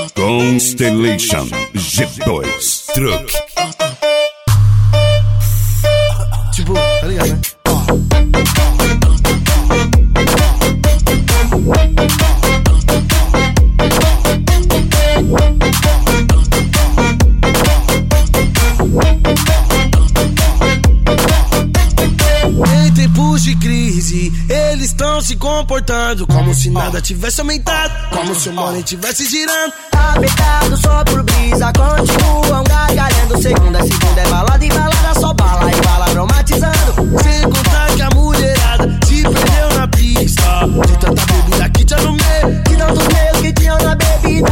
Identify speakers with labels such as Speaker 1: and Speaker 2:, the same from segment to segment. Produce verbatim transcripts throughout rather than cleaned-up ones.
Speaker 1: Constellation G dois Truck.
Speaker 2: Tipo, tá ligado, né? Em tempos de crise, eles estão se comportando como se nada tivesse aumentado, como se o money tivesse girando.
Speaker 3: Apertado só por brisa, continuam gargalhando. Segunda, segunda é balada e balada, só bala e bala aromatizando.
Speaker 2: Sem contar que a mulherada se perdeu na pista, de tanta bebida que tinha no meio,
Speaker 3: de tantos meios que tinham na bebida.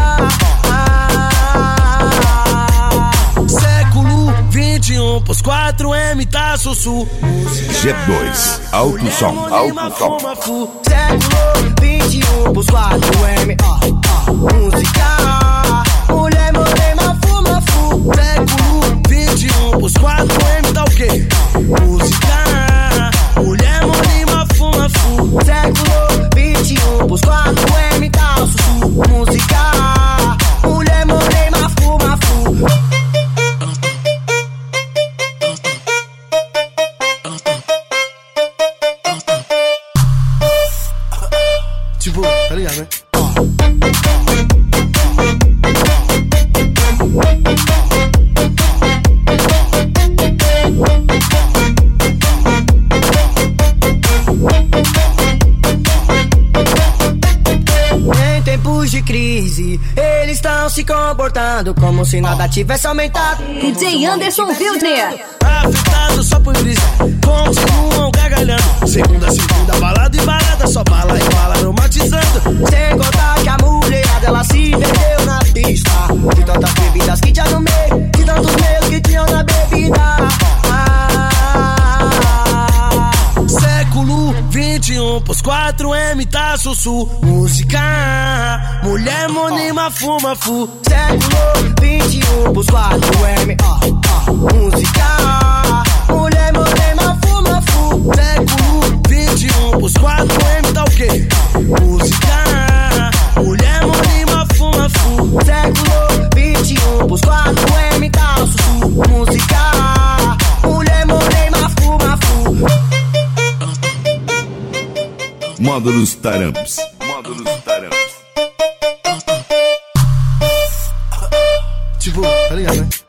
Speaker 3: Ah,
Speaker 2: século vinte e um, pós quatro M tá sussu.
Speaker 1: G dois, alto som, alto som.
Speaker 3: Século vinte e um, pós quatro M, ó, ó, música. Mulher morena, fuma, fu.
Speaker 2: Século vinte e um, pós quatro M tá o quê? Música. Mulher morena, fuma, fu.
Speaker 3: Século vinte e um, pós quatro M tá sussu. Música. Mulher morena, fuma, fu.
Speaker 2: Tipo, tá ligado, né?
Speaker 3: Em tempos de crise, eles estão se comportando como se nada tivesse aumentado.
Speaker 4: D J Anderson Wildner.
Speaker 2: Afetado só por brisa, continuam gargalhando. Segunda, segunda, balada e balada, só bala e bala aromatizando.
Speaker 3: Sem contar que a mulherada ela se perdeu na pista, de tantas bebidas que tinha no meio, de tantos meios que tinham na bebida. Ah,
Speaker 2: século vinte e um, pós quatro M tá sussu. Música. Mulher monima, fuma, fu.
Speaker 3: século vinte e um, pós quatro M, ó, ó, música. Mulher morena, fuma, fu.
Speaker 2: Século vinte e um, pós quatro M tá o quê? Música. Mulher monima, fuma, fu.
Speaker 3: Século vinte e um, pós quatro M tá sussu. Música. Mulher morena, fuma, fu.
Speaker 1: Módulos Taramps. Módulos Taramps.
Speaker 2: Tipo, tá ligado, né?